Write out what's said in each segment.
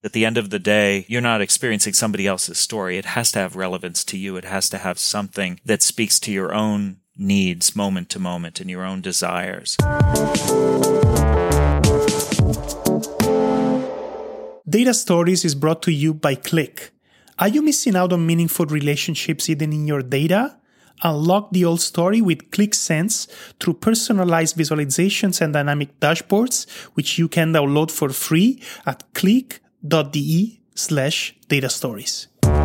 At the end of the day, you're not experiencing somebody else's story. It has to have relevance to you. It has to have something that speaks to your own needs moment to moment and your own desires. Data Stories is brought to you by Qlik. Are you missing out on meaningful relationships hidden in your data? Unlock the old story with Qlik Sense through personalized visualizations and dynamic dashboards, which you can download for free at qlik.de/datastories.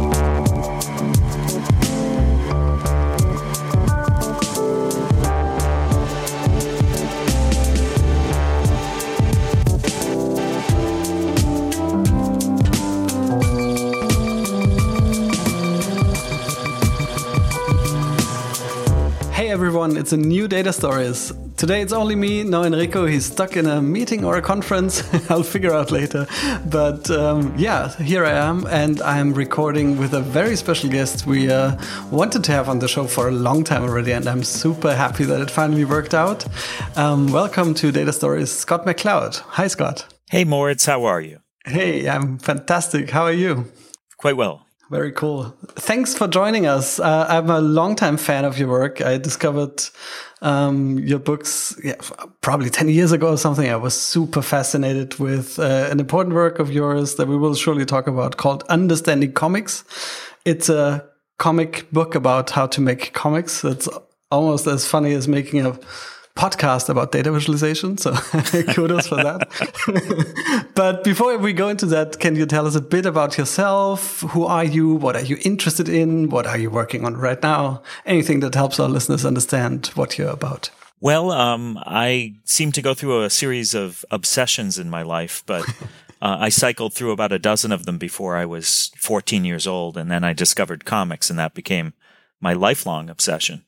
Hey everyone, it's a new Data Stories. Today it's only me, no Enrico, he's stuck in a meeting or a conference, I'll figure out later. But here I am, and I'm recording with a very special guest we wanted to have on the show for a long time already, and I'm super happy that it finally worked out. Welcome to Data Stories, Scott McCloud. Hi Scott. Hey Moritz, how are you? Hey, I'm fantastic. How are you? Quite well. Very cool. Thanks for joining us. I'm a longtime fan of your work. I discovered your books probably 10 years ago or something. I was super fascinated with an important work of yours that we will surely talk about called Understanding Comics. It's a comic book about how to make comics. It's almost as funny as making a podcast about data visualization. So kudos for that. But before we go into that, can you tell us a bit about yourself? Who are you? What are you interested in? What are you working on right now? Anything that helps our listeners understand what you're about. Well, I seem to go through a series of obsessions in my life, but I cycled through about a dozen of them before I was 14 years old. And then I discovered comics, and that became my lifelong obsession.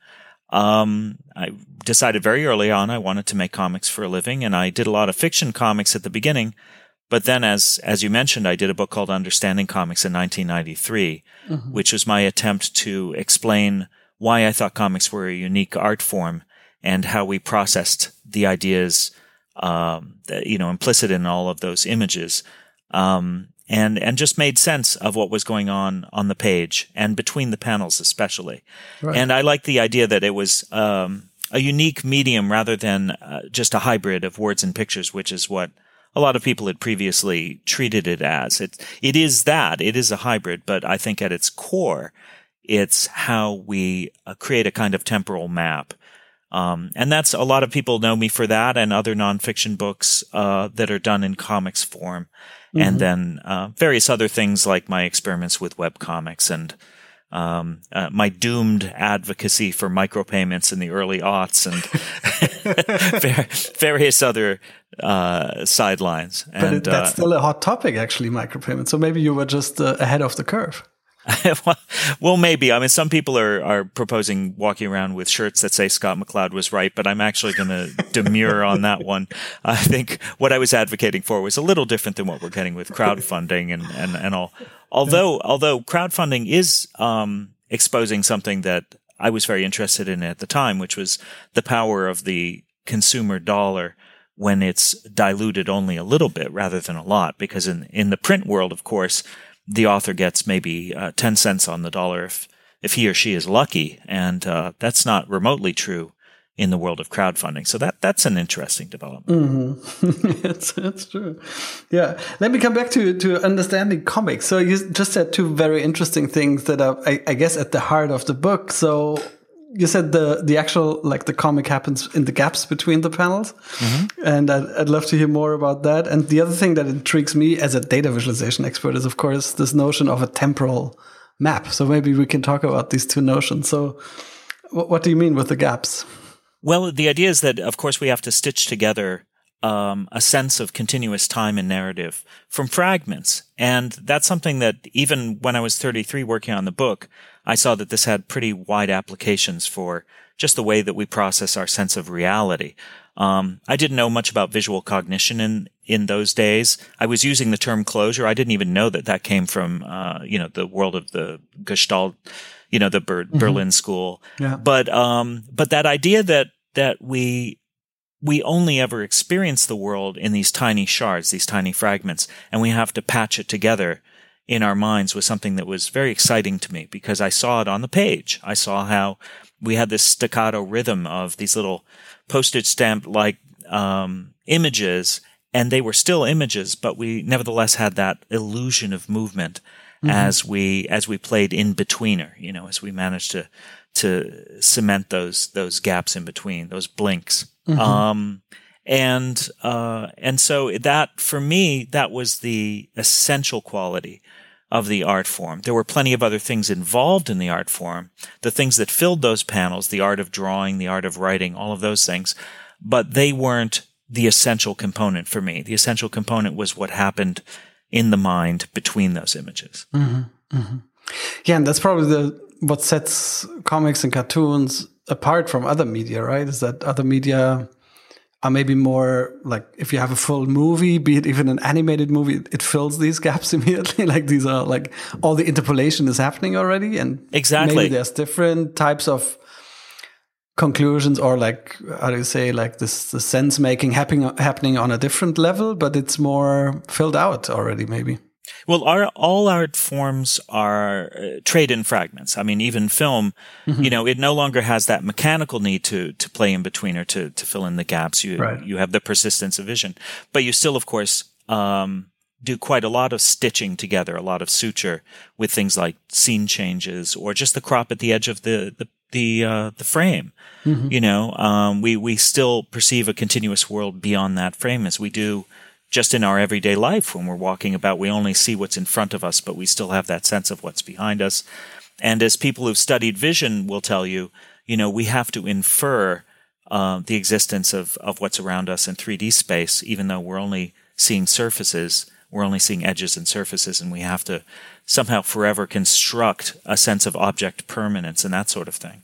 I decided very early on I wanted to make comics for a living, and I did a lot of fiction comics at the beginning. But then, as you mentioned, I did a book called Understanding Comics in 1993, which was my attempt to explain why I thought comics were a unique art form and how we processed the ideas, implicit in all of those images. And just made sense of what was going on the page and between the panels especially. Right. And I like the idea that it was a unique medium rather than just a hybrid of words and pictures, which is what a lot of people had previously treated it as. It is a hybrid, but I think at its core, it's how we create a kind of temporal map. And that's a lot of people know me for that and other nonfiction books that are done in comics form. And then various other things like my experiments with webcomics and my doomed advocacy for micropayments in the early aughts and various other sidelines. But that's still a hot topic, actually, micropayments. So maybe you were just ahead of the curve. Well, maybe. I mean, some people are proposing walking around with shirts that say Scott McCloud was right, but I'm actually going to demur on that one. I think what I was advocating for was a little different than what we're getting with crowdfunding and all. Although crowdfunding is exposing something that I was very interested in at the time, which was the power of the consumer dollar when it's diluted only a little bit rather than a lot. Because in the print world, of course, the author gets maybe 10 cents on the dollar if he or she is lucky, and that's not remotely true in the world of crowdfunding. So that's an interesting development. It's true. Yeah. Let me come back to understanding comics. So you just said two very interesting things that are, I guess, at the heart of the book. So you said the actual, like, the comic happens in the gaps between the panels. And I'd love to hear more about that. And the other thing that intrigues me as a data visualization expert is, of course, this notion of a temporal map. So maybe we can talk about these two notions. So what do you mean with the gaps? Well, the idea is that, of course, we have to stitch together a sense of continuous time and narrative from fragments. And that's something that even when I was 33 working on the book, I saw that this had pretty wide applications for just the way that we process our sense of reality. I didn't know much about visual cognition in those days. I was using the term closure. I didn't even know that came from, the world of the Gestalt, the Berlin School. Yeah. But that idea that we we only ever experience the world in these tiny shards, these tiny fragments, and we have to patch it together in our minds was something that was very exciting to me because I saw it on the page. I saw how we had this staccato rhythm of these little postage stamp-like images, and they were still images, but we nevertheless had that illusion of movement as we played in betweener, as we managed to cement those gaps in between, those blinks. And so that, for me, that was the essential quality of the art form. There were plenty of other things involved in the art form, the things that filled those panels, the art of drawing, the art of writing, all of those things, but they weren't the essential component for me. The essential component was what happened in the mind between those images. Yeah, and that's probably what sets comics and cartoons apart from other media, right? Is that other media are maybe more like, if you have a full movie, be it even an animated movie, it fills these gaps immediately. Like these are like all the interpolation is happening already. And exactly, maybe there's different types of conclusions, or like, how do you say, like the sense making happening on a different level, but it's more filled out already maybe. Well, all art forms are trade in fragments. I mean, even film, it no longer has that mechanical need to play in between or to fill in the gaps. You have the persistence of vision, but you still, of course, do quite a lot of stitching together, a lot of suture with things like scene changes or just the crop at the edge of the frame. We still perceive a continuous world beyond that frame as we do just in our everyday life. When we're walking about, we only see what's in front of us, but we still have that sense of what's behind us. And as people who've studied vision will tell you, we have to infer the existence of what's around us in 3D space, even though we're only seeing surfaces, we're only seeing edges and surfaces, and we have to somehow forever construct a sense of object permanence and that sort of thing.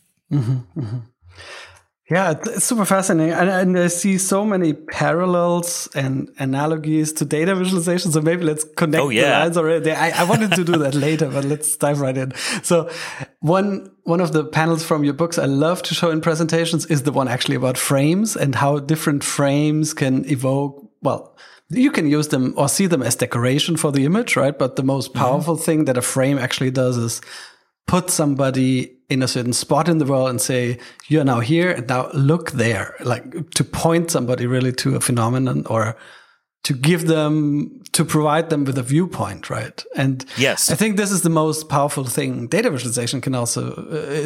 Yeah, it's super fascinating. And I see so many parallels and analogies to data visualization. So maybe let's connect the lines already. I wanted to do that later, but let's dive right in. So one of the panels from your books I love to show in presentations is the one actually about frames and how different frames can evoke, well, you can use them or see them as decoration for the image, right? But the most powerful thing that a frame actually does is put somebody in a certain spot in the world and say, you're now here and now look there, like to point somebody really to a phenomenon or to provide them with a viewpoint, right? And yes, I think this is the most powerful thing data visualization can also,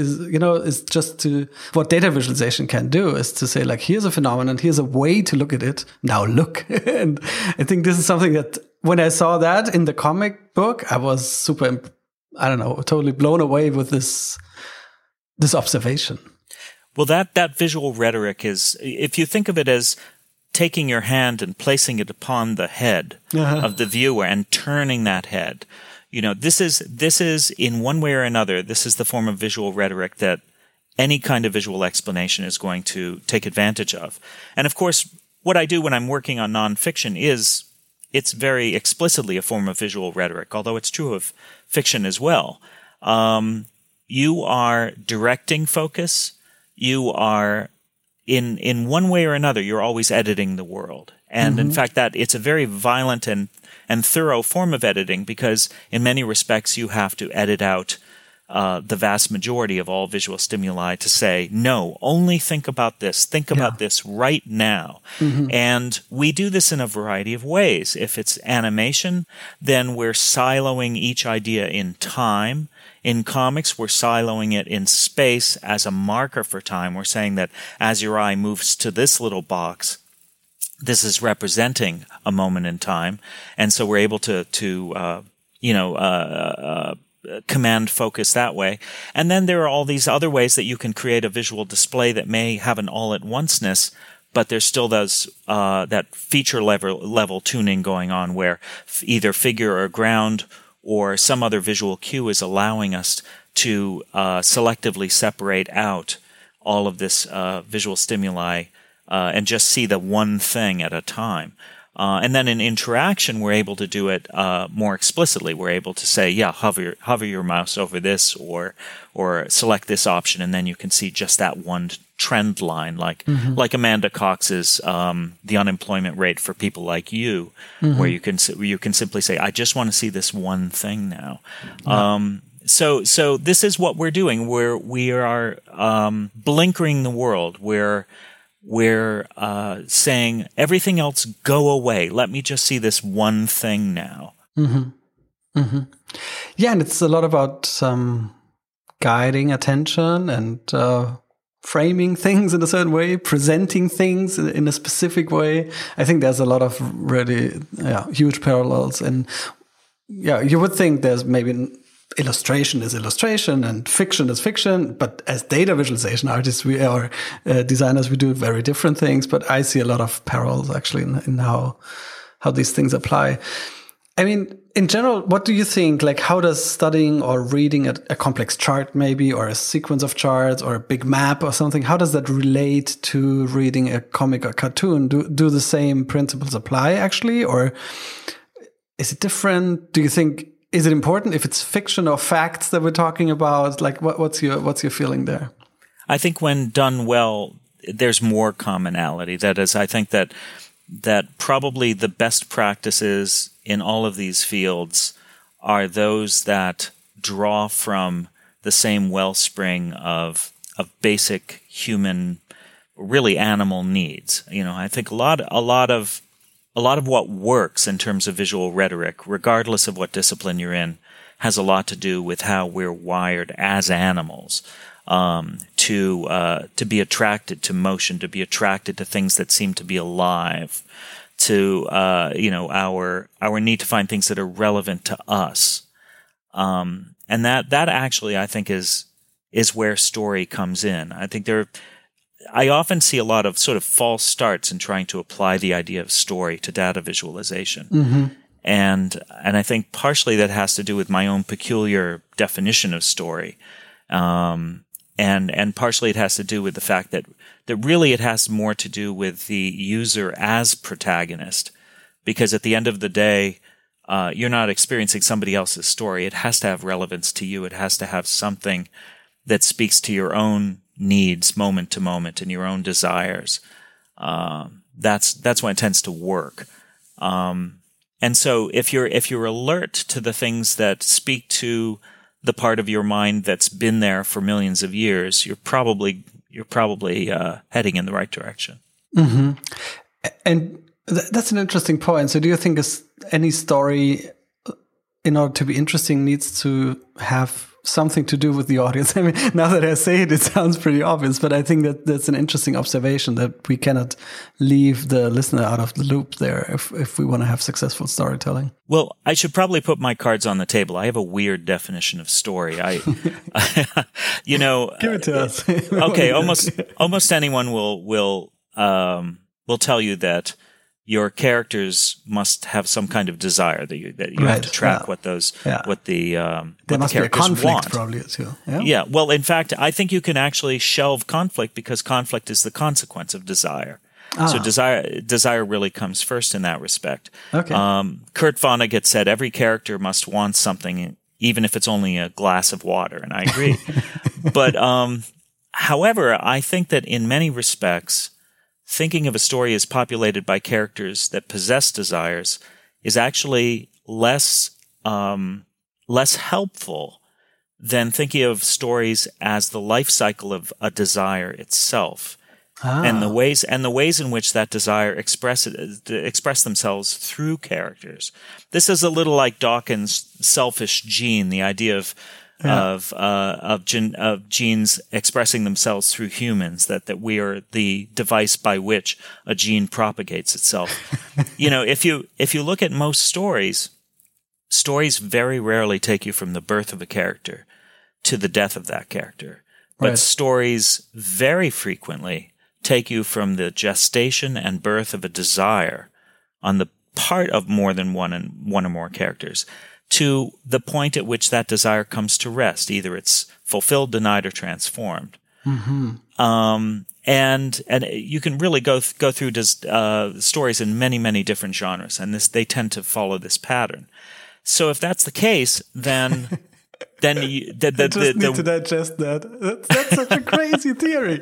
what data visualization can do is to say, like, here's a phenomenon, here's a way to look at it, now look. And I think this is something that when I saw that in the comic book, I was super totally blown away with this observation. Well, that visual rhetoric is, if you think of it as taking your hand and placing it upon the head of the viewer and turning that head, this is in one way or another, this is the form of visual rhetoric that any kind of visual explanation is going to take advantage of. And of course, what I do when I'm working on nonfiction is, it's very explicitly a form of visual rhetoric, although it's true of fiction as well. You are directing focus. You are, in one way or another, you're always editing the world. And in fact, that it's a very violent and thorough form of editing, because in many respects you have to edit out the vast majority of all visual stimuli to say, no, only think about this right now. And we do this in a variety of ways. If it's animation, then we're siloing each idea in time. In comics, we're siloing it in space as a marker for time. We're saying that as your eye moves to this little box, this is representing a moment in time. And so we're able to command focus that way. And then there are all these other ways that you can create a visual display that may have an all-at-onceness, but there's still those that feature level tuning going on where either figure or ground or some other visual cue is allowing us to selectively separate out all of this visual stimuli and just see the one thing at a time. And then in interaction, we're able to do it more explicitly. We're able to say, yeah, hover your mouse over this, or select this option, and then you can see just that one trend line, like Amanda Cox's the unemployment rate for people like you, where you can simply say, I just want to see this one thing now. Yeah. So this is what we're doing. We are blinkering the world. We're saying everything else go away. Let me just see this one thing now. Yeah, and it's a lot about guiding attention and framing things in a certain way, presenting things in a specific way. I think there's a lot of really huge parallels. And yeah, you would think there's maybe illustration is illustration and fiction is fiction, but as data visualization artists, we are designers, we do very different things. But I see a lot of parallels actually in how these things apply. I mean, in general, what do you think? Like, how does studying or reading a complex chart maybe, or a sequence of charts, or a big map or something, how does that relate to reading a comic or cartoon? Do the same principles apply actually, or is it different? Do you think, is it important if it's fiction or facts that we're talking about? Like, what's your feeling there? I think when done well, there's more commonality. That is, I think that probably the best practices in all of these fields are those that draw from the same wellspring of basic human, really animal needs. You know, I think a lot of what works in terms of visual rhetoric, regardless of what discipline you're in, has a lot to do with how we're wired as animals to be attracted to motion, to be attracted to things that seem to be alive, to our need to find things that are relevant to us, and that actually I think is where story comes in. I think I often see a lot of sort of false starts in trying to apply the idea of story to data visualization. And I think partially that has to do with my own peculiar definition of story. And partially it has to do with the fact that really it has more to do with the user as protagonist. Because at the end of the day, you're not experiencing somebody else's story. It has to have relevance to you. It has to have something that speaks to your own needs moment to moment and your own desires. That's when it tends to work. And so if you're alert to the things that speak to the part of your mind that's been there for millions of years, you're probably heading in the right direction. And that's an interesting point. So do you think any story, in order to be interesting, needs to have something to do with the audience? I mean, now that I say it, it sounds pretty obvious, but I think that's an interesting observation, that we cannot leave the listener out of the loop there if we want to have successful storytelling. Well, I should probably put my cards on the table. I have a weird definition of story. Give it to us. Okay, almost anyone will tell you that your characters must have some kind of desire that you have to track what the characters conflict want. Probably too. Yeah. Well, in fact, I think you can actually shelve conflict because conflict is the consequence of desire. So desire really comes first in that respect. Okay. Kurt Vonnegut said every character must want something, even if it's only a glass of water, and I agree. But however, I think that in many respects, thinking of a story as populated by characters that possess desires is actually less helpful than thinking of stories as the life cycle of a desire itself, and the ways in which that desire express themselves through characters. This is a little like Dawkins' selfish gene, the idea of genes expressing themselves through humans, that we are the device by which a gene propagates itself. If you look at most stories very rarely take you from the birth of a character to the death of that character. But stories very frequently take you from the gestation and birth of a desire on the part of more than one or more characters to the point at which that desire comes to rest. Either it's fulfilled, denied, or transformed. And you can really go through stories in many, many different genres, and they tend to follow this pattern. So if that's the case, then I need to digest that. That's such a crazy theory.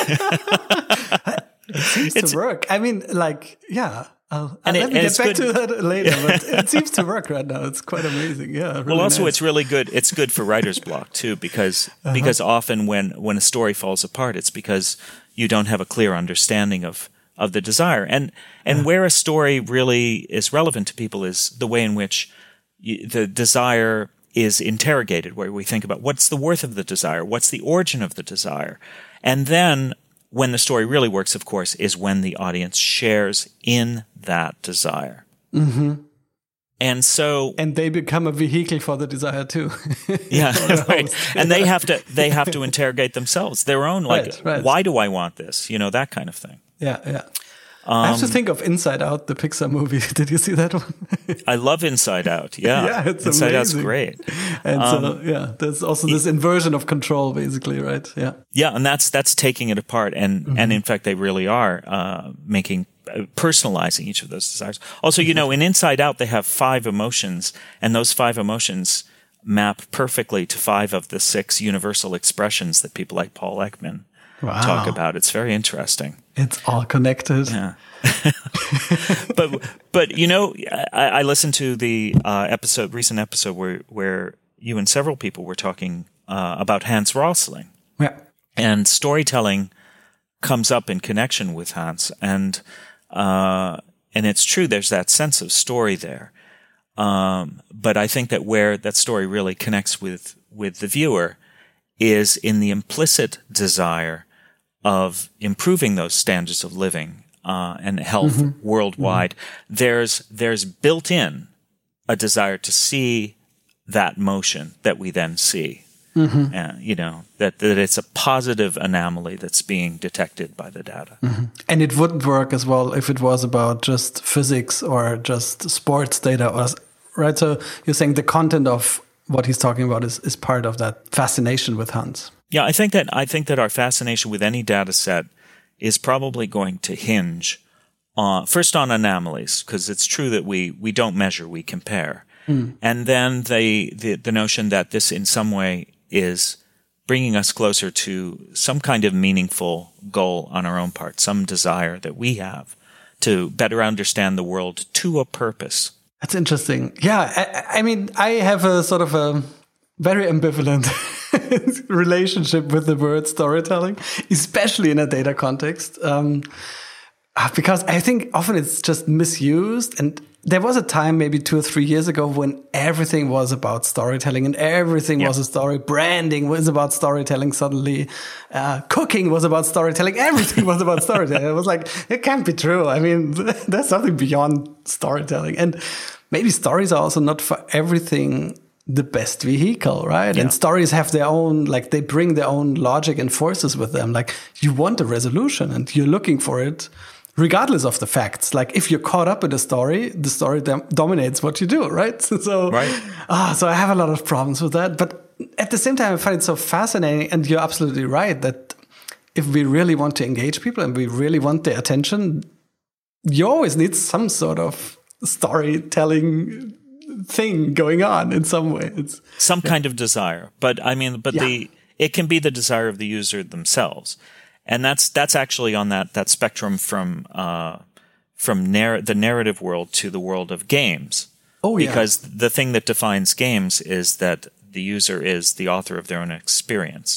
It seems to work. I mean, like, yeah. Let me get back to that later, but it seems to work right now. It's quite amazing. Yeah. Really also, nice. it's really good. It's good for writer's block too, because often when a story falls apart, it's because you don't have a clear understanding of the desire. And where a story really is relevant to people is the way in which the desire is interrogated, where we think about what's the worth of the desire, what's the origin of the desire, and then when the story really works, of course, is when the audience shares in that desire. Mm-hmm. And they become a vehicle for the desire too. Yeah, right. And they have to interrogate themselves, their own, right. Why do I want this? That kind of thing. Yeah. I have to think of Inside Out, the Pixar movie. Did you see that one? I love Inside Out. Yeah, yeah, it's Inside amazing. Out's great. And there's also this inversion of control, basically, right? Yeah. Yeah, and that's taking it apart, and in fact, they really are personalizing each of those desires. Also, in Inside Out, they have 5 emotions, and those 5 emotions map perfectly to 5 of the 6 universal expressions that people like Paul Ekman talk about. It's very interesting. It's all connected. Yeah. but I listened to the recent episode where you and several people were talking about Hans Rosling. Yeah. And storytelling comes up in connection with Hans, and it's true. There's that sense of story there. But I think that where that story really connects with the viewer is in the implicit desire of improving those standards of living and health worldwide. There's built in a desire to see that motion that we then see. That it's a positive anomaly that's being detected by the data. And it wouldn't work as well if it was about just physics or just sports data, right? So you're saying the content of what he's talking about is part of that fascination with Hans. Yeah, I think that our fascination with any data set is probably going to hinge first on anomalies, because it's true that we don't measure, we compare. And then the notion that this in some way is bringing us closer to some kind of meaningful goal on our own part, some desire that we have to better understand the world to a purpose. That's interesting. Yeah, I mean, I have a sort of a very ambivalent relationship with the word storytelling, especially in a data context, because I think often it's just misused. And there was a time maybe 2 or 3 years ago when everything was about storytelling and everything was a story. Branding was about storytelling suddenly. Cooking was about storytelling. Everything was about storytelling. It was like, it can't be true. I mean, there's something beyond storytelling. And maybe stories are also not for everything the best vehicle, right? Yeah. And stories have their own, they bring their own logic and forces with them. Like, you want a resolution and you're looking for it regardless of the facts. Like, if you're caught up in the story dominates what you do, right? So I have a lot of problems with that. But at the same time, I find it so fascinating. And you're absolutely right that if we really want to engage people and we really want their attention, you always need some sort of storytelling thing going on in some way. It's some kind of desire, but it can be the desire of the user themselves, and that's actually on that spectrum from the narrative world to the world of games. Because the thing that defines games is that the user is the author of their own experience.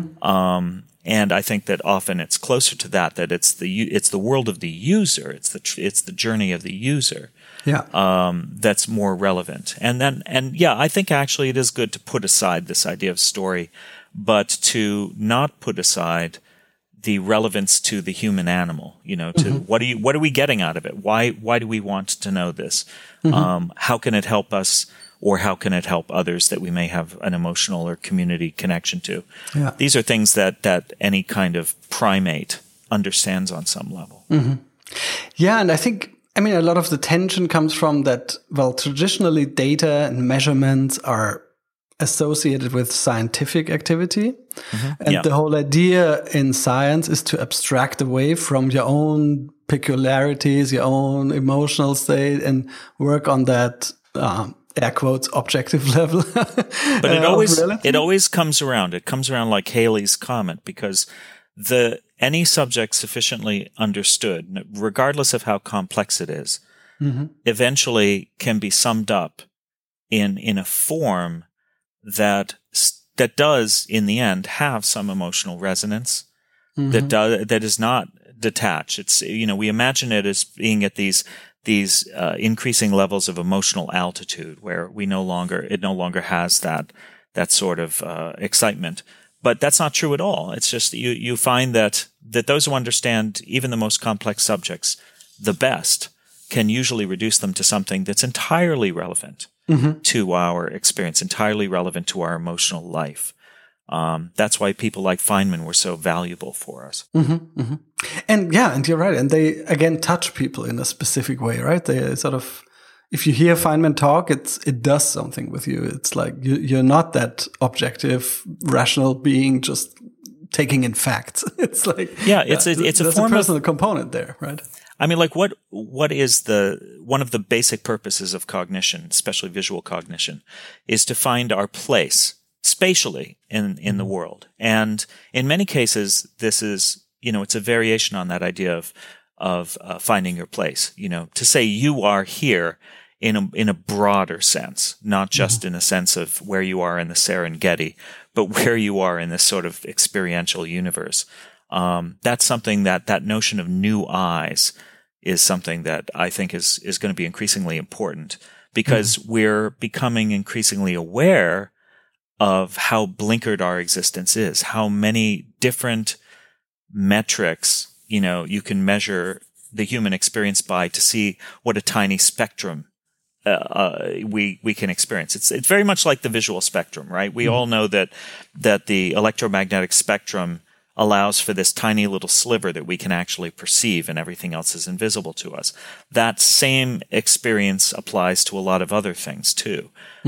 And I think that often it's closer to that it's the world of the user. It's the journey of the user. That's more relevant. And I think actually it is good to put aside this idea of story, but to not put aside the relevance to the human animal, to what are we getting out of it? Why do we want to know this? How can it help us, or how can it help others that we may have an emotional or community connection to? These are things that any kind of primate understands on some level. Yeah, and I think, a lot of the tension comes from that, traditionally data and measurements are associated with scientific activity. And the whole idea in science is to abstract away from your own peculiarities, your own emotional state, and work on that, air quotes, objective level. But it always comes around. It comes around like Halley's Comet, because any subject sufficiently understood, regardless of how complex it is, eventually can be summed up in a form that does, in the end, have some emotional resonance, that is not detached. It's, we imagine it as being at these increasing levels of emotional altitude, where it no longer has that sort of excitement. But that's not true at all. It's just you find that those who understand even the most complex subjects the best can usually reduce them to something that's entirely relevant to our experience, entirely relevant to our emotional life. That's why people like Feynman were so valuable for us. And you're right. And they, again, touch people in a specific way, right? They sort of, if you hear Feynman talk, it does something with you. It's like you're not that objective, rational being just taking in facts. It's like, it's a form of personal component there, right? I mean, like what is one of the basic purposes of cognition, especially visual cognition, is to find our place spatially in the world. And in many cases, this is, it's a variation on that idea of finding your place, to say you are here in a broader sense, not just in a sense of where you are in the Serengeti, but where you are in this sort of experiential universe. That's something that notion of new eyes is something that I think is going to be increasingly important, because we're becoming increasingly aware of how blinkered our existence is, how many different metrics, you can measure the human experience by to see what a tiny spectrum we can experience. It's very much like the visual spectrum, right? We all know that the electromagnetic spectrum allows for this tiny little sliver that we can actually perceive, and everything else is invisible to us. That same experience applies to a lot of other things too.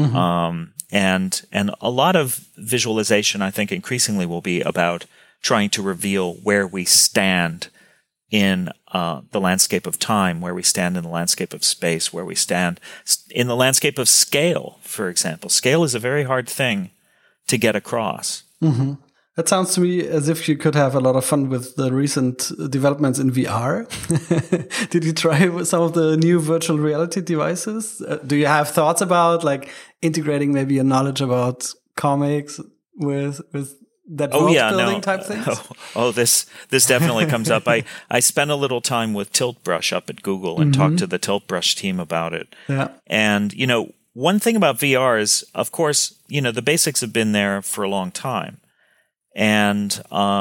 And a lot of visualization, I think, increasingly will be about trying to reveal where we stand in the landscape of time, where we stand in the landscape of space, where we stand in the landscape of scale, for example. Scale is a very hard thing to get across. That sounds to me as if you could have a lot of fun with the recent developments in VR. Did you try with some of the new virtual reality devices? Do you have thoughts about like integrating maybe a knowledge about comics with that world-building type things? This definitely comes up. I spent a little time with Tiltbrush up at Google and talked to the Tiltbrush team about it. Yeah. And, one thing about VR is, of course, the basics have been there for a long time. And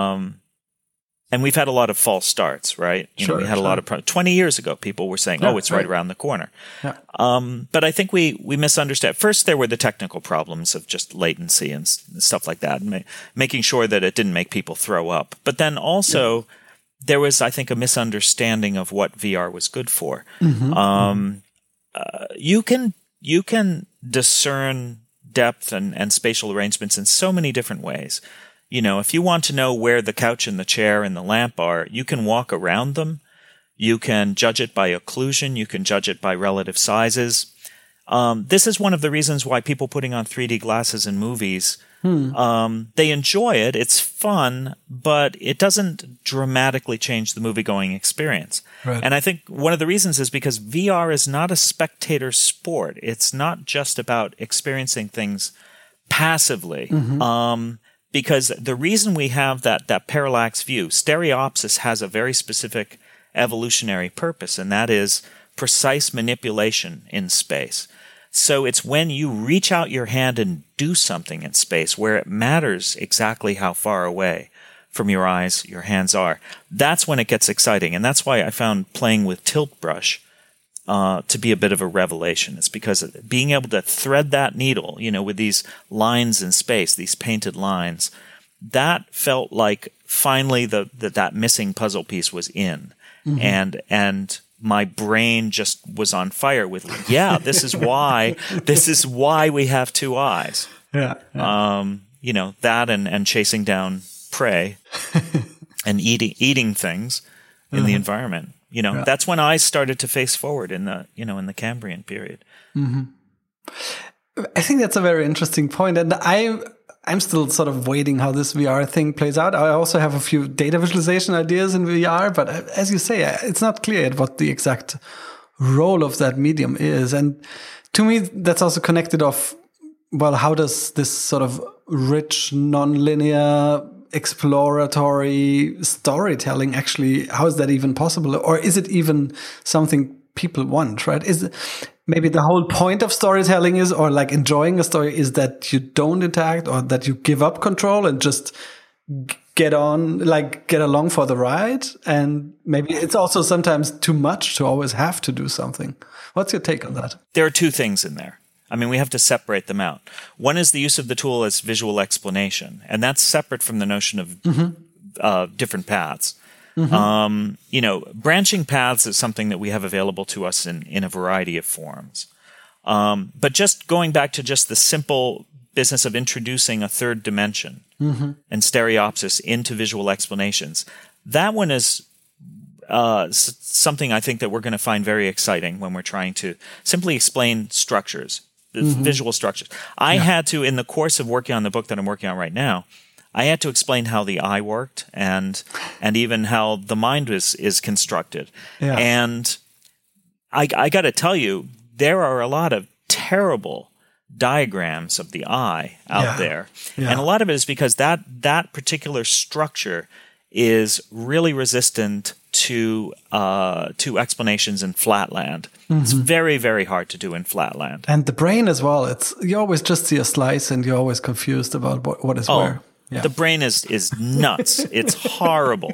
we've had a lot of false starts, right? We had a lot of 20 years ago, people were saying, it's right around the corner. Yeah. But I think we misunderstand. First, there were the technical problems of just latency and stuff like that, and making sure that it didn't make people throw up. But then also, there was, I think, a misunderstanding of what VR was good for. You can discern depth and spatial arrangements in so many different ways. If you want to know where the couch and the chair and the lamp are, you can walk around them. You can judge it by occlusion. You can judge it by relative sizes. This is one of the reasons why people putting on 3D glasses in movies, they enjoy it. It's fun, but it doesn't dramatically change the movie-going experience. Right. And I think one of the reasons is because VR is not a spectator sport. It's not just about experiencing things passively. Because the reason we have that parallax view, stereopsis has a very specific evolutionary purpose, and that is precise manipulation in space. So it's when you reach out your hand and do something in space where it matters exactly how far away from your eyes your hands are. That's when it gets exciting, and that's why I found playing with Tiltbrush to be a bit of a revelation. It's because being able to thread that needle, with these lines in space, these painted lines, that felt like finally that missing puzzle piece was in. And my brain just was on fire with, this is why we have two eyes. Yeah. That and chasing down prey and eating things in the environment. That's when I started to face forward in the Cambrian period. Mm-hmm. I think that's a very interesting point. And I'm still sort of waiting how this VR thing plays out. I also have a few data visualization ideas in VR, but as you say, it's not clear yet what the exact role of that medium is. And to me, that's also connected off, well, how does this sort of rich, non-linear, exploratory storytelling actually, how is that even possible? Or is it even something people want, right? Maybe the whole point of storytelling is, or like enjoying a story, is that you don't interact or that you give up control and just get along for the ride. And maybe it's also sometimes too much to always have to do something. What's your take on that? There are two things in there. I mean, we have to separate them out. One is the use of the tool as visual explanation, and that's separate from the notion of different paths. Mm-hmm. Branching paths is something that we have available to us in a variety of forms. But just going back to just the simple business of introducing a third dimension and stereopsis into visual explanations, that one is something I think that we're going to find very exciting when we're trying to simply explain structures, visual structures. I had to, in the course of working on the book that I'm working on right now, I had to explain how the eye worked and even how the mind is constructed. Yeah. And I got to tell you, there are a lot of terrible diagrams of the eye out there. Yeah. And a lot of it is because that particular structure is really resistant to explanations in flatland. It's very, very hard to do in flatland. And the brain as well. You always just see a slice and you're always confused about what is where. Yeah. The brain is nuts. It's horrible.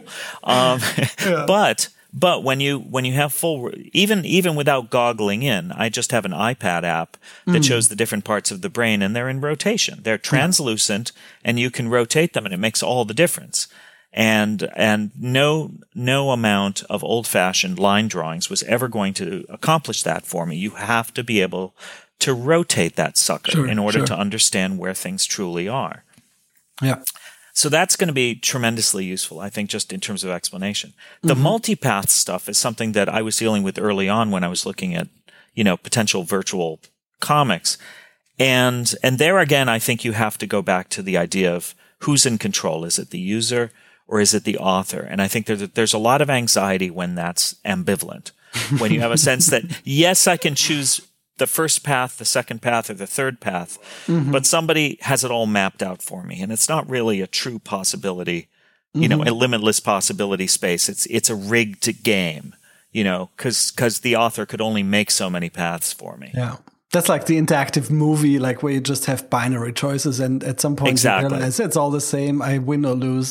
But when you have full, even without goggling in, I just have an iPad app that shows the different parts of the brain, and they're in rotation. They're translucent, and you can rotate them, and it makes all the difference. And no amount of old-fashioned line drawings was ever going to accomplish that for me. You have to be able to rotate that sucker in order to understand where things truly are. Yeah. So that's going to be tremendously useful, I think, just in terms of explanation. The multipath stuff is something that I was dealing with early on when I was looking at, potential virtual comics. And there again, I think you have to go back to the idea of who's in control. Is it the user or is it the author? And I think there's a lot of anxiety when that's ambivalent. When you have a sense that, yes, I can choose the first path, the second path, or the third path, but somebody has it all mapped out for me, and it's not really a true possibility, a limitless possibility space. It's a rigged game, because the author could only make so many paths for me. Yeah. That's like the interactive movie, like where you just have binary choices, and at some point you realize it's all the same. I win or lose.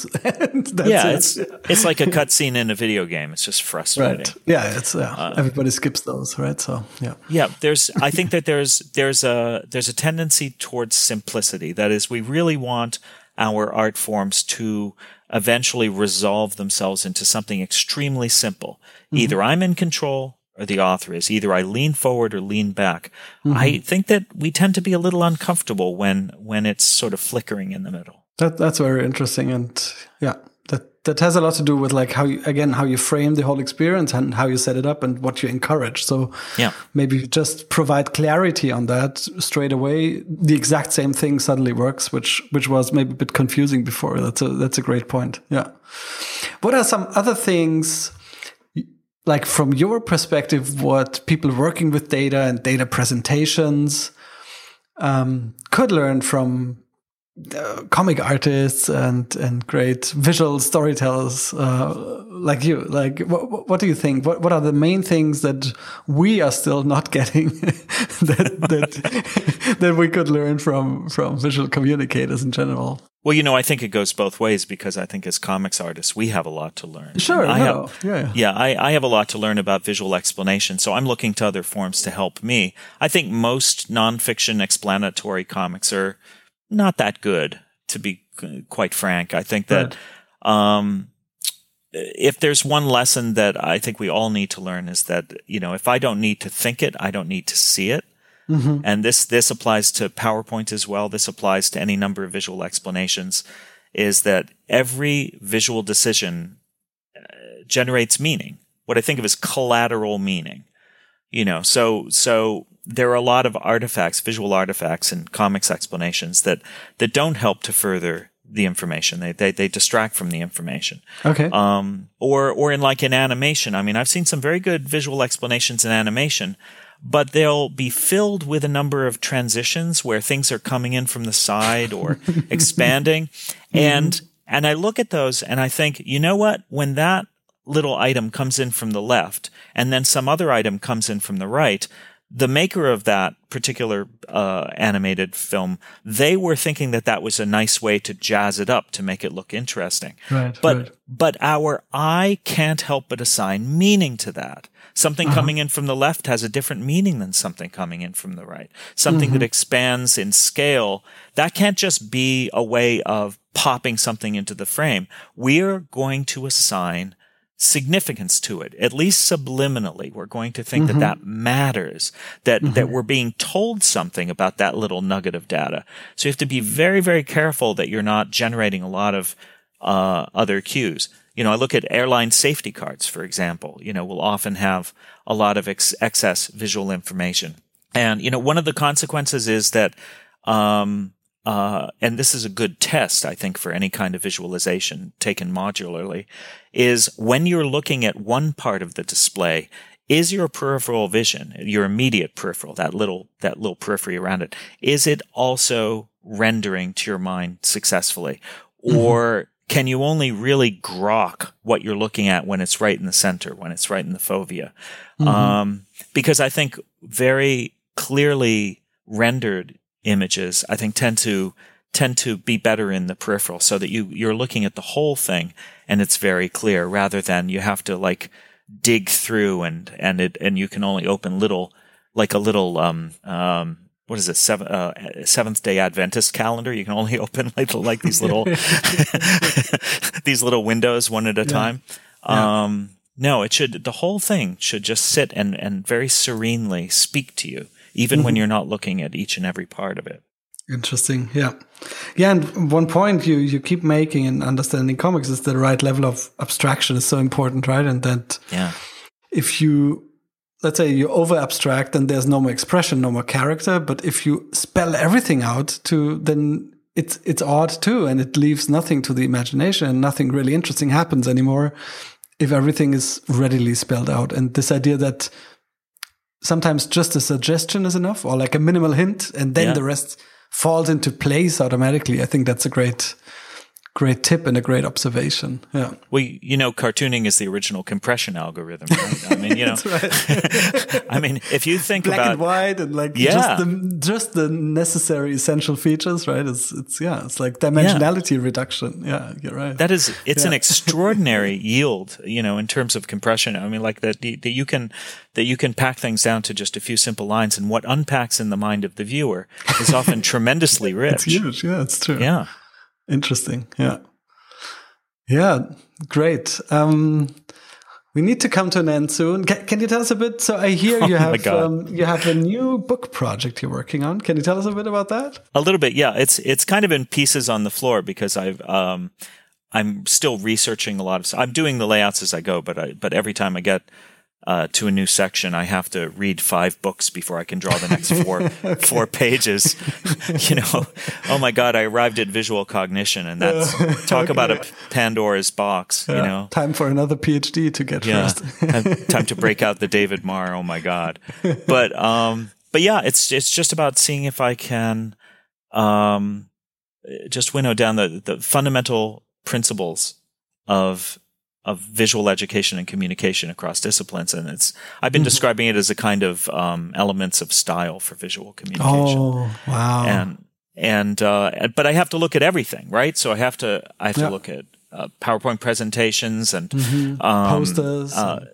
It's like a cutscene in a video game. It's just frustrating. Right. Yeah, everybody skips those, right? So yeah. I think that there's a tendency towards simplicity. That is, we really want our art forms to eventually resolve themselves into something extremely simple. Either I'm in control, or the author is. Either I lean forward or lean back. I think that we tend to be a little uncomfortable when it's sort of flickering in the middle. That's very interesting, and that has a lot to do with like how you frame the whole experience and how you set it up and what you encourage. So maybe you just provide clarity on that straight away. The exact same thing suddenly works, which was maybe a bit confusing before. That's a great point. Yeah. What are some other things, like from your perspective, what people working with data and data presentations could learn from comic artists and great visual storytellers like you? Like, what do you think? What are the main things that we are still not getting that we could learn from visual communicators in general? Well, I think it goes both ways, because I think as comics artists, we have a lot to learn. Sure. I have a lot to learn about visual explanation, so I'm looking to other forms to help me. I think most nonfiction explanatory comics are not that good, to be quite frank. I think that if there's one lesson that I think we all need to learn is that, if I don't need to think it, I don't need to see it. Mm-hmm. And this applies to PowerPoint as well. This applies to any number of visual explanations, is that every visual decision generates meaning. What I think of as collateral meaning. So there are a lot of artifacts, visual artifacts in comics explanations that don't help to further the information. They distract from the information. Okay. Or in animation. I mean, I've seen some very good visual explanations in animation, but they'll be filled with a number of transitions where things are coming in from the side or expanding. And I look at those and I think, you know what? When that little item comes in from the left and then some other item comes in from the right, the maker of that particular animated film, they were thinking that was a nice way to jazz it up, to make it look interesting. Right. But our eye can't help but assign meaning to that. Something coming in from the left has a different meaning than something coming in from the right. Something that expands in scale, that can't just be a way of popping something into the frame. We're going to assign significance to it, at least subliminally. We're going to think that matters, that we're being told something about that little nugget of data. So you have to be very, very careful that you're not generating a lot of other cues. I look at airline safety cards, for example. Will often have a lot of excess visual information. And, one of the consequences is that, and this is a good test, I think, for any kind of visualization taken modularly, is when you're looking at one part of the display, is your peripheral vision, your immediate peripheral, that little periphery around it, is it also rendering to your mind successfully? Or can you only really grok what you're looking at when it's right in the center, when it's right in the fovea? Because I think very clearly rendered images, I think, tend to be better in the peripheral, so that you're looking at the whole thing and it's very clear, rather than you have to dig through and you can only open what is it? Seventh Day Adventist calendar. You can only open like these little these little windows one at a time. No, the whole thing should just sit and very serenely speak to you, even when you're not looking at each and every part of it. Interesting. Yeah. And one point you keep making in understanding comics is the right level of abstraction is so important, right? And that if let's say you over abstract and there's no more expression, no more character, but if you spell everything out then it's odd too, and it leaves nothing to the imagination, and nothing really interesting happens anymore if everything is readily spelled out. And this idea that sometimes just a suggestion is enough, or a minimal hint, and then the rest falls into place automatically. I think that's a great tip and a great observation. Yeah. Well, cartooning is the original compression algorithm, right? I mean, That's right. I mean, if you think black about and white and just the necessary essential features, right? It's like dimensionality reduction. Yeah, you're right. It's an extraordinary yield, in terms of compression. I mean, that you can pack things down to just a few simple lines, and what unpacks in the mind of the viewer is often tremendously rich. It's huge. Yeah, it's true. Yeah. Interesting. Yeah. Yeah. Great. We need to come to an end soon. Can you tell us a bit? So I hear you have a new book project you're working on. Can you tell us a bit about that? A little bit. Yeah. It's kind of in pieces on the floor, because I'm still researching a lot of stuff. I'm doing the layouts as I go, but every time I get to a new section, I have to read 5 books before I can draw the next four pages. Oh my God, I arrived at visual cognition, and that's talk about a Pandora's box. Time for another PhD to get first. Time to break out the David Marr. Oh my God, but yeah, it's just about seeing if I can just winnow down the fundamental principles of visual education and communication across disciplines. And I've been describing it as a kind of elements of style for visual communication. Oh, wow. But I have to look at everything, right? So I have to look at PowerPoint presentations and posters,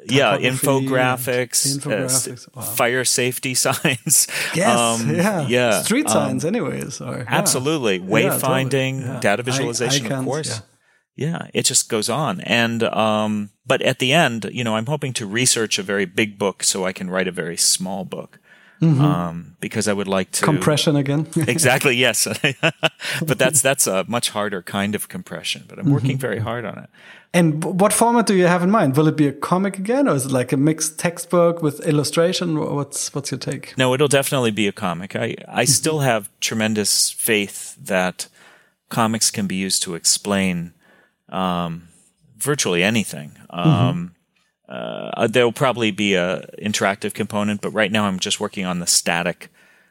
infographics, fire safety signs. Yes, street signs anyways. Absolutely. Wayfinding, data visualization, of course. Yeah, it just goes on. And, but at the end, I'm hoping to research a very big book so I can write a very small book. Because I would like to compression again. Exactly. Yes. But that's a much harder kind of compression, but I'm working very hard on it. And what format do you have in mind? Will it be a comic again, or is it like a mixed textbook with illustration? What's your take? No, it'll definitely be a comic. I still have tremendous faith that comics can be used to explain virtually anything. There'll probably be a interactive component, but right now I'm just working on the static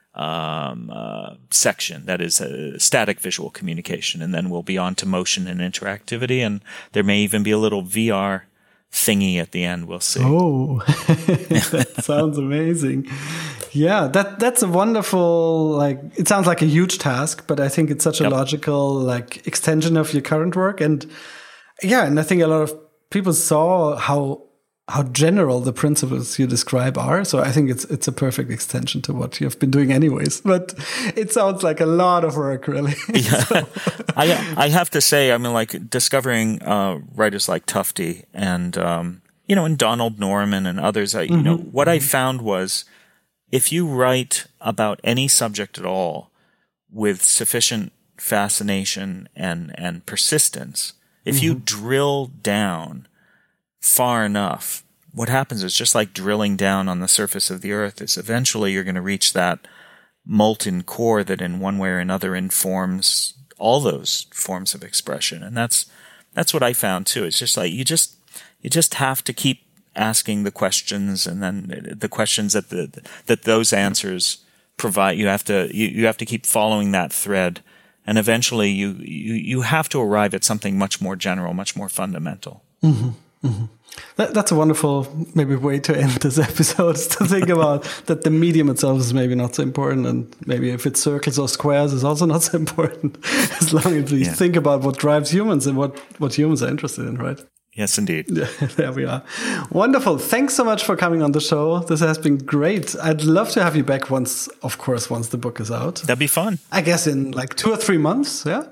section, that is static visual communication, and then we'll be on to motion and interactivity, and there may even be a little VR thingy at the end. We'll see. Oh, that sounds amazing. Yeah, that's a wonderful, it sounds like a huge task, but I think it's such a logical extension of your current work. And I think a lot of people saw how general the principles you describe are. So I think it's a perfect extension to what you've been doing anyways. But it sounds like a lot of work, really. Yeah. I have to say, discovering writers like Tufte and and Donald Norman and others, what I found was if you write about any subject at all with sufficient fascination and persistence, if you drill down far enough, what happens is just like drilling down on the surface of the earth is eventually you're going to reach that molten core that in one way or another informs all those forms of expression. And that's what I found too. It's just like you just have to keep asking the questions, and then the questions that those answers provide, you have to keep following that thread, and eventually you have to arrive at something much more general, much more fundamental. That's a wonderful maybe way to end this episode, is to think about that the medium itself is maybe not so important, and maybe if it's circles or squares is also not so important, as long as we think about what drives humans and what humans are interested in, right? Yes, indeed. Yeah, there we are. Wonderful. Thanks so much for coming on the show. This has been great. I'd love to have you back once the book is out. That'd be fun. I guess in 2 or 3 months, yeah?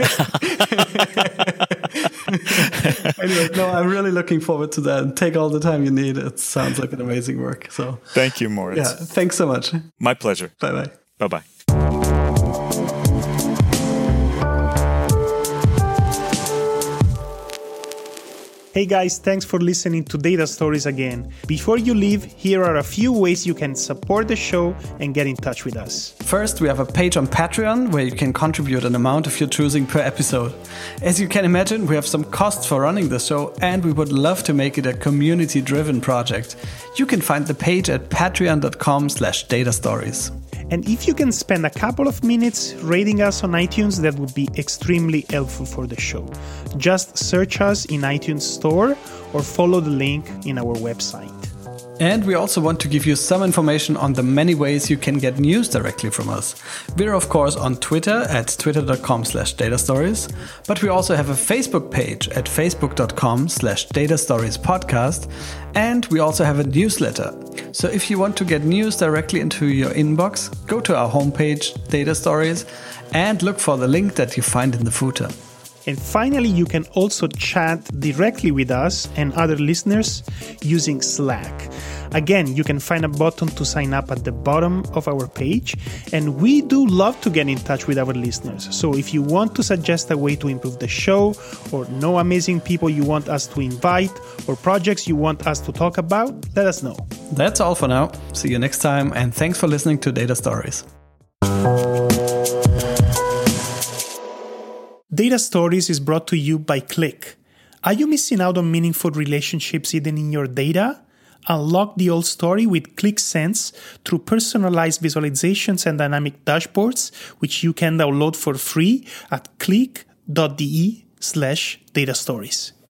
Anyway, no, I'm really looking forward to that. And take all the time you need. It sounds like an amazing work. So thank you, Moritz. Yeah, thanks so much. My pleasure. Bye-bye. Bye-bye. Hey guys, thanks for listening to Data Stories again. Before you leave, here are a few ways you can support the show and get in touch with us. First, we have a page on Patreon where you can contribute an amount of your choosing per episode. As you can imagine, we have some costs for running the show, and we would love to make it a community-driven project. You can find the page at patreon.com/datastories. And if you can spend a couple of minutes rating us on iTunes, that would be extremely helpful for the show. Just search us in iTunes Store or follow the link in our website. And we also want to give you some information on the many ways you can get news directly from us. We're of course on Twitter at twitter.com/datastories, but we also have a Facebook page at facebook.com/datastoriespodcast, and we also have a newsletter. So if you want to get news directly into your inbox, go to our homepage, Data Stories, and look for the link that you find in the footer. And finally, you can also chat directly with us and other listeners using Slack. Again, you can find a button to sign up at the bottom of our page, and we do love to get in touch with our listeners. So if you want to suggest a way to improve the show, or know amazing people you want us to invite, or projects you want us to talk about, let us know. That's all for now. See you next time, and thanks for listening to Data Stories. Data Stories is brought to you by Qlik. Are you missing out on meaningful relationships hidden in your data? Unlock the old story with Qlik Sense through personalized visualizations and dynamic dashboards, which you can download for free at qlik.de/datastories.